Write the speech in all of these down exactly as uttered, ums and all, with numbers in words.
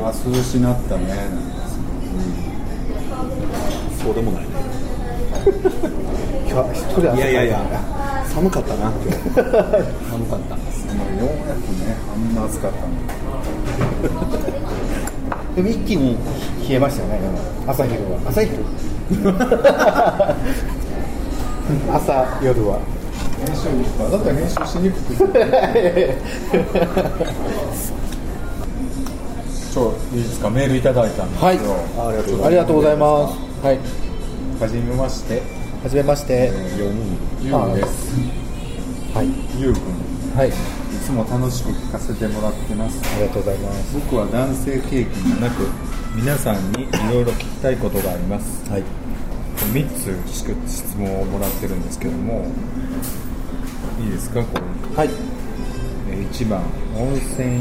あ涼しなったね。なんかそうでもないね。 今日一人いやいやいや寒かったな今日。寒かった。 ようやくねあんな暑かったの。 でも一気に冷えましたね。朝昼は朝昼朝夜は編集わざと編集しにくくてちょいいですか、メールいただいたんですよ。 はい、ありがとうございます。はい、 はじめまして、 はじめまして、 よにんゆうです。 はい、 ゆうくん、 はい、いつも楽しく聞かせてもらってます。 ありがとうございます。 僕は男性経験がなく皆さんにいろいろ聞きたいことがあります。 はい、 みっつ質問をもらってるんですけども、いいですか、これ。 はい。 いちばん、温泉、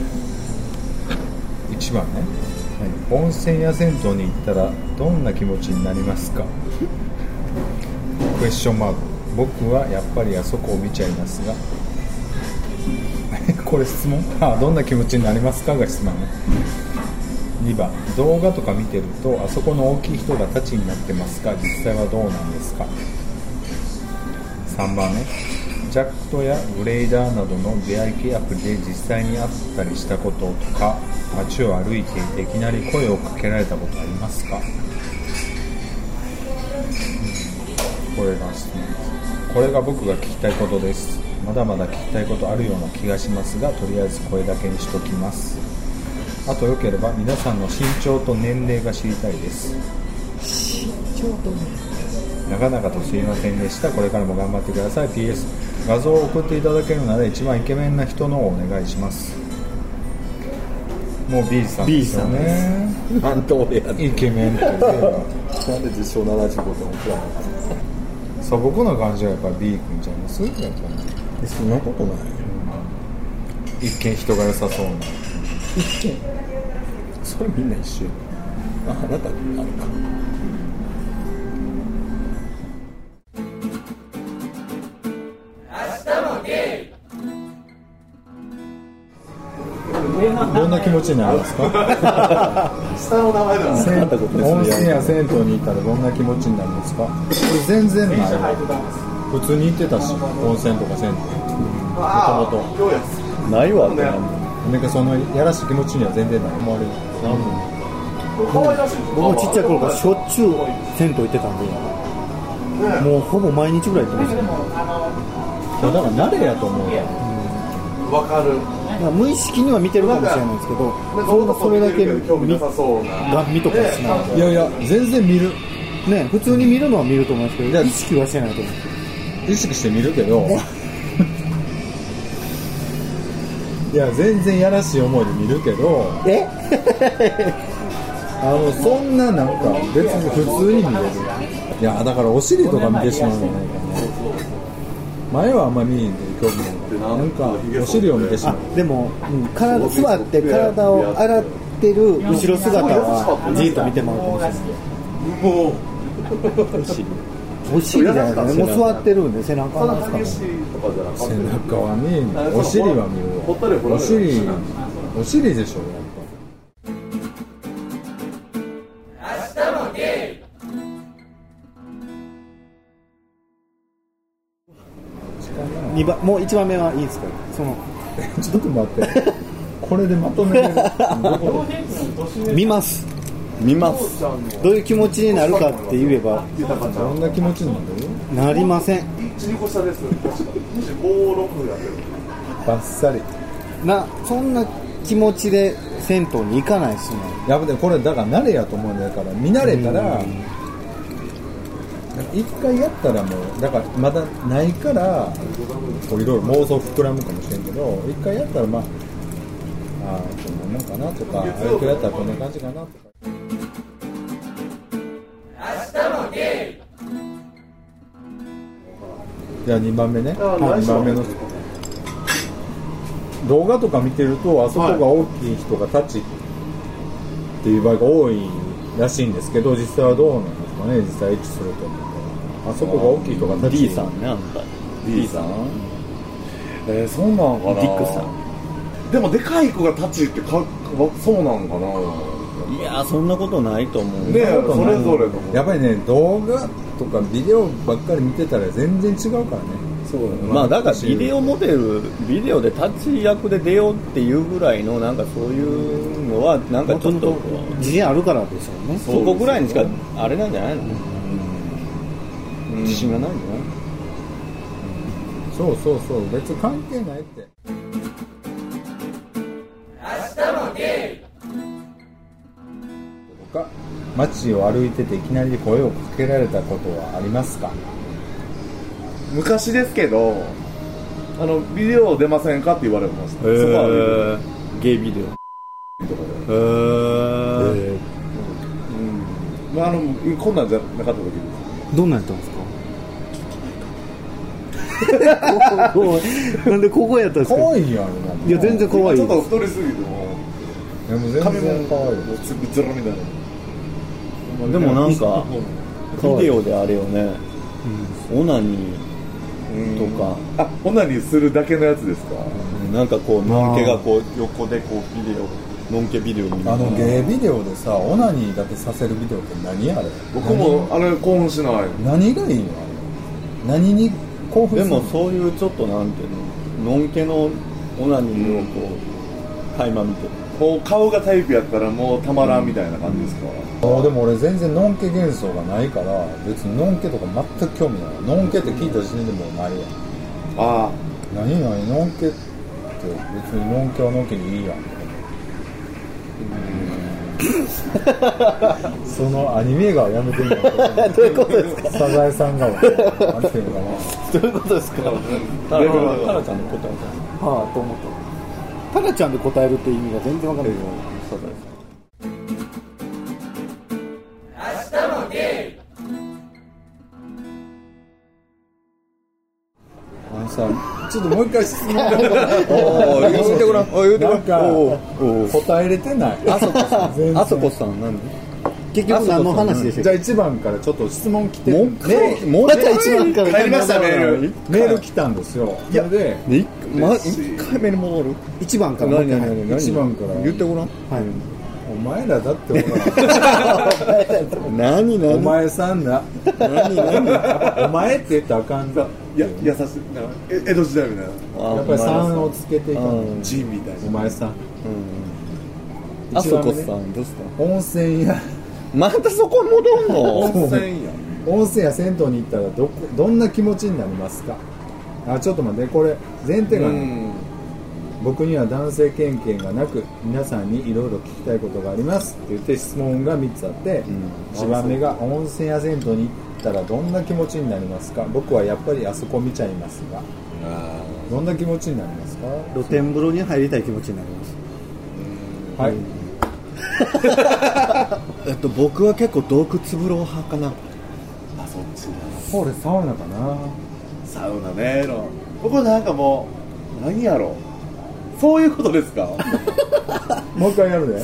いちばんね、はい、温泉や銭湯に行ったらどんな気持ちになりますかクエスチョンマーク。僕はやっぱりあそこを見ちゃいますがこれ質問あ、どんな気持ちになりますかが質問ね。にばん、動画とか見てるとあそこの大きい人がタチになってますか、実際はどうなんですか。さんばんね、ジャックトやグレーダーなどの出会い系アプリで実際に会ったりしたこととか、街を歩いていていきなり声をかけられたことありますか。うん、これが質問です。これが僕が聞きたいことです。まだまだ聞きたいことあるような気がしますが、とりあえずこれだけにしときます。あとよければ皆さんの身長と年齢が知りたいです。 身長と年齢、 長々とすいませんでした。これからも頑張ってください。 ピーエス 画像を送っていただけるなら一番イケメンな人のをお願いします。もう B さんですよね。 なんで俺やねん。 イケメンって言えばなんで実証ななじゅうごてん送らなかった。 素朴な感じはやっぱり B 君ちゃいます。やっぱりそんなことない、 うん、一見人が良さそうな。 一見それみんな一緒。あ、あなたにあるか。 どんな気持ちになりますか下の名前ではなかったことですね。 温泉や銭湯に行ったらどんな気持ちになるんですか。これ全然ないわ。普通に行ってたし、温泉とか銭湯もともとないわってなんなんかそのやらしい気持ちには全然ない思われる。 僕もちっちゃい頃からしょっちゅう銭湯行ってたんで、もうほぼ毎日ぐらい行ってましたね。 だから慣れやと思うよ。 わかる。 無意識には見てるかもしれないですけど、そんなそれだけ見ガン見とかしないので。 いやいや全然見るね、普通に見るのは見ると思いますけど、意識はしてないと思う。 意識して見るけどいや全然やらしい思いで見るけど、 えあのそんななんか別に普通に見れる。いやだからお尻とか見てしまうんじゃないかね。前はあんまり見に興味ない。なんかお尻を見てしまう。 でも、うん、体座って体を洗ってる後ろ姿はじっと見てもらうかもしれない。もうお尻お尻じゃないですかね。もう座ってるんで背中なんですかね。 背中は見ん。お尻は見るわ。お尻お尻でしょやっぱ。明日もゲイ。 にばんもういちばんめはいいですか。そのちょっと待ってこれでまとめる見ます見ます。 どういう気持ちになるかって言えばどんな気持ちになる。 なりません。 バッサリな、そんな気持ちで銭湯に行かないですね。 やっぱこれだから慣れやと思うんだから、見慣れたら一回やったらもうだからまだないからこういろいろ妄想膨らむかもしれんけど、一回やったらまあああこんなもんかなとか、あれくらいやったらこんな感じかなとか。明日もゲイ。じゃあにばんめね。にばんめの動画とか見てるとあそこが大きい人がタッチっていう場合が多いらしいんですけど、実際はどうなんですかね。実際エッチするとあそこが大きい人がタッチ。 D さんね、あんた D さん、うん、えー、そうなのかな。 ディックさん。 でもでかい子がタッチってか僕そうなんかな。 いやそんなことないと思うね。それぞれのやっぱりね動画とかビデオばっかり見てたら全然違うからね。 そうだね。 まあだからビデオモデルビデオで立ち役で出ようっていうぐらいのなんかそういうのはなんかちょっと自信あるからでしょうね。 そこぐらいにしかあれなんじゃないの、うん、自信がないんじゃない、 そうそうそう、別に関係ないって。明日もゲイ。他街を歩いてていきなり声をかけられたことはありますか？ 昔ですけど、あのビデオ出ませんかって言われました。 へー、 そこはゲイビデオとかで。 へー、 うん、まああのこんなんじゃなかった時です。 どんなんやったんですか？なんでここやったんですか？ 可愛いやん。 いや全然可愛い。 ちょっと太りすぎてもでも全然可愛い。 もうつぶつらみたいな。 でもなんかビデオであれよね、うん、オナニーとか、 あ、オナニーするだけのやつですか？ うん、なんかこうのんけがこう横でこうビデオのんけビデオ見あのゲイビデオでさオナニーだけさせるビデオって何あれ？ 僕もあれ興奮しない。 何がいいのあれ？何に興奮するの？ でもそういうちょっとなんていうの、のんけのオナニーをこう垣間見てる、 もう顔がタイプやったらもうたまらんみたいな感じですか？ もうでも俺全然のんけ幻想がないから別にのんけとか全く興味ない。のんけって聞いた時点でもうないわ。 ああ、 何何のんけって別にのんけはのんけにいいやん。そのアニメがやめてみよう。 どういうことですか？ サザエさんがなんていうのかな。 どういうことですか？ タラちゃんの答えたはあと思った。タラちゃんで答えるって意味が全然わかんないけど。 サザエさんあのさ、ちょっともう一回質問がおー言うてごらん、お言うてごらん。 なんかおー答えれてない。 あそこさん、 全然あそこさんなんで？ 結局何の話でしたっけ？ じゃあいちばんからちょっと質問来てもう一回もう一回一番から帰りましたメール。 メール来たんですよ。それでで一ま一回目に戻る？ 一番から何何何何？ 一番から言ってごらん。 はい。 お前らだってほら何何？ お前さんだ。 何何？ お前って言ったらあかんだ。 いや優しいな、え江戸時代みたいな。 やっぱりさんをつけていかない。 ジンみたいな。 お前さん。 あそこさんどうした？ 温泉屋。 またそこ戻んの？ 温泉や。 温泉や銭湯に行ったらどこどんな気持ちになりますか？あ、ちょっと待って、これ前提がね、僕には男性経験がなく皆さんにいろいろ聞きたいことがありますって言って質問がみっつあって、うん、いちばんめが温泉や銭湯に行ったらどんな気持ちになりますか？僕はやっぱりあそこ見ちゃいますが、どんな気持ちになりますか？ 露天風呂に入りたい気持ちになります。 はい。 えっと僕は結構洞窟風呂派かな。 あ、そっちだ。 これサウナかな。 サウナね。僕なんかもう何やろ。そういうことですか？ もう一回やるで。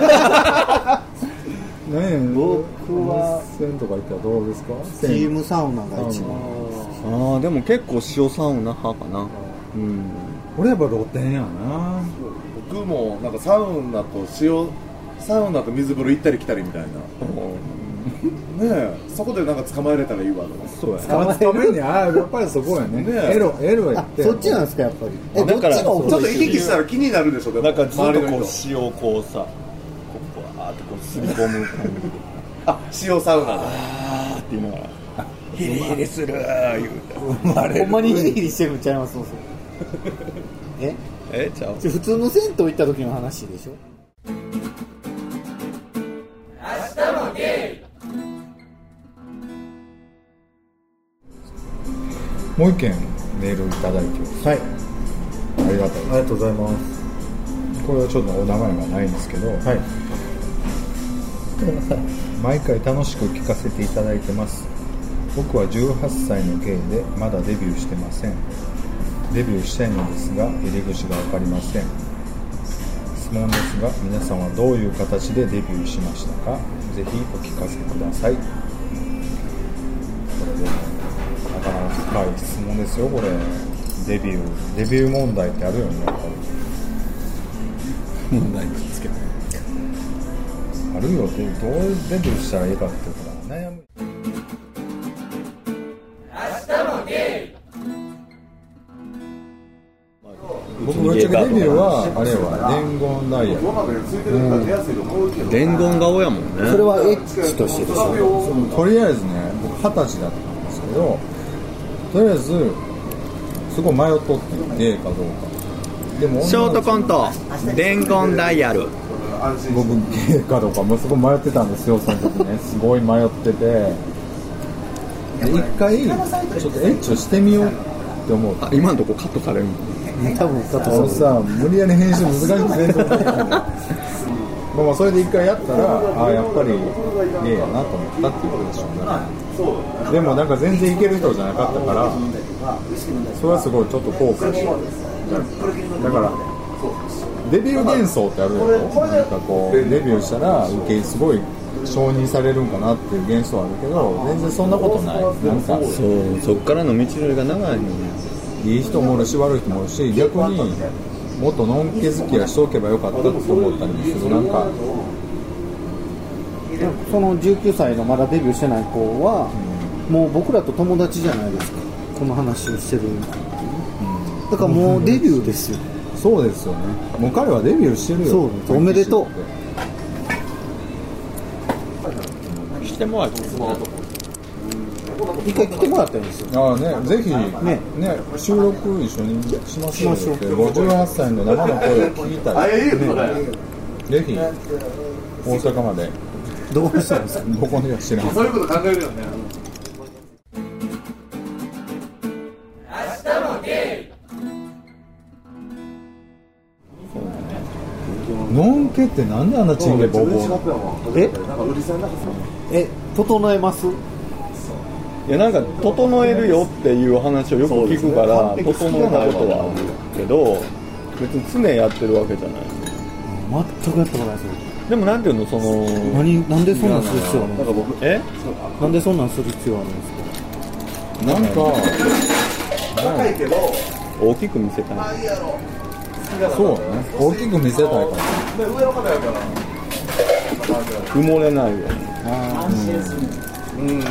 ねえ、 僕は温泉とか行ったらどうですか？ スチームサウナが一番。 ああでも結構塩サウナ派かな。 うん。俺やっぱ露天やな。 僕もなんかサウナと塩サウナと水風呂行ったり来たりみたいな。ねえ、そこでなんか捕まえれたらいいわとか。 そうや。捕まえるにあやっぱりそこやね。 ねエロエロやって。 そっちなんですかやっぱり。 えだからちょっと行き来したら気になるでしょ。 なんかずっとこう周りの人塩をこうさ、こうバーってこうすり込む感じで。 あ、塩サウナだ。 あーっていうのがヒリヒリするー言うて。 ほんまにヒリヒリしてるんちゃいます？そうそう。え？ えちゃう？ 普通の銭湯行った時の話でしょ。 もう一件メールいただいてます。 はい。 ありがたいです。 ありがとうございます。 これはちょっとお名前がないんですけど、 はい。 毎回楽しく聞かせていただいてます。僕はじゅうはっさいのゲイでまだデビューしてません。デビューしたいのですが入り口が分かりません。質問ですが皆さんはどういう形でデビューしましたか？ぜひお聞かせください。これでなかなか深い質問ですよ。これデビューデビュー問題ってあるよね。やっぱり問題くっつけてあるよ。でどうデビューしたらいいかっていうから悩む。僕ぶっちゃけデビューはあれは伝言ダイヤル、 うん、伝言顔やもんね。 それはエッチとしてでしょ。 とりあえずね僕二十歳だったんですけど、とりあえずすごい迷っとってゲイかどうか。でもショートコント伝言ダイヤル、 僕ゲイかどうかもすごい迷ってたんですよその時ね。すごい迷ってて、で一回ちょっとエッチをしてみようって思う。 あ、今のとこカットされるの多分カットあのさ、無理やり編集難しくてまあそれで一回やったら、ああやっぱりゲイやなと思ったっていうことでしょうね。でもなんか全然いける人じゃなかったから、それはすごいちょっと後悔して、だからデビュー幻想ってあるよ。なんかこうデビューしたら受けすごい承認されるんかなっていう幻想あるけど、全然そんなことない。なんかそうそっからの道のりが長いのね。 いい人もおるし悪い人もおるし、逆にもっとのんけ付き合いしておけばよかったって思ったりもする。なんかそのじゅうきゅうさいのまだデビューしてない子は、うん、もう僕らと友達じゃないですか、この話をしてる、うん、だからもうデビューですよ、 うん、そうですよね。もう彼はデビューしてるよ。 そうです、おめでとう。してもらって一回来てもらったんですよ。 ああね、ぜひ ね, ね収録一緒にしましょうよって。ごじゅうはっさいの生の声を聞きたい、ね、ぜひ大阪まで。 どうしたんですか。 どこには知らない。 そういうこと考えるよね。 のんけってなんであんなチンゲボーボー。 ええ整えます。 いやなんか整えるよっていう話をよく聞くから整えたことはあるけど、別に常やってるわけじゃない。 全くやったことないですよ。 でもなんていうの、その何なんでそんなんする必要あるんですか。 えなんでそんなんする必要あるんですか。 なんか高いけど大きく見せたい。 そうね、大きく見せたいから。 で上の方やから埋もれないよね。 あ、 うんうんうん、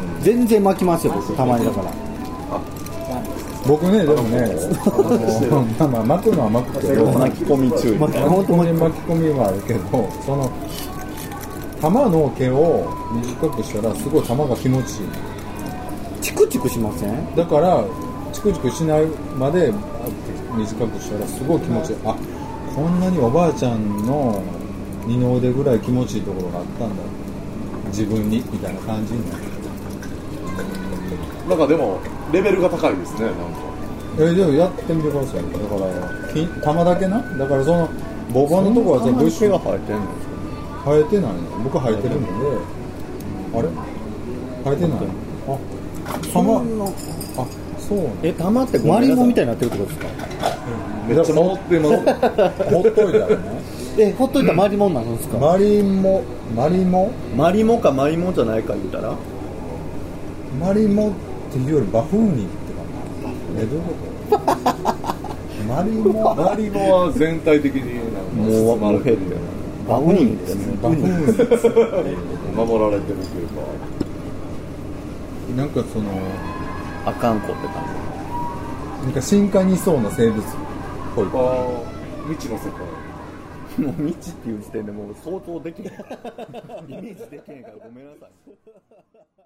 全然巻きますよ僕、たまに。だから僕ね、でもね、あのまあ巻くのは巻くけど、 巻き込み注意。 本当に巻き込みはあるけど、その玉の毛を短くしたらすごい玉が気持ちいい。 チクチクしません。 だからチクチクしないまで短くしたらすごい気持ちいい。あ、こんなにおばあちゃんの二の腕ぐらい気持ちいいところがあったんだ自分に、みたいな感じになる。 なんかでもレベルが高いですね。なんかえでもやってみてください。だからき玉だけな、だからそのボーバーのところはさ、ブッシュが生えてんの。 生えてないの。僕生えてるので、あれ生えてない。あ、玉の、あ、そうね。 え、玉ってマリモみたいになってるってことですか。 めっちゃ守ってます。 ほっといたらね。 え、ほっといたらマリモになるんですか。 マリモ、マリモマリモかマリモじゃないか言ったら、 マリモっていうよりバフーニって感じ。え、どういうことマリモマリモは全体的にもう丸減ってる。 バウニーですね。 バフーニ守られてるというか、 なんかそのあかんこって感なんか深海にいそうな生物っぽい。 あ未知の世界。 じ。もう未知っていう時点でもう想像できない。イメージできないからごめんなさい。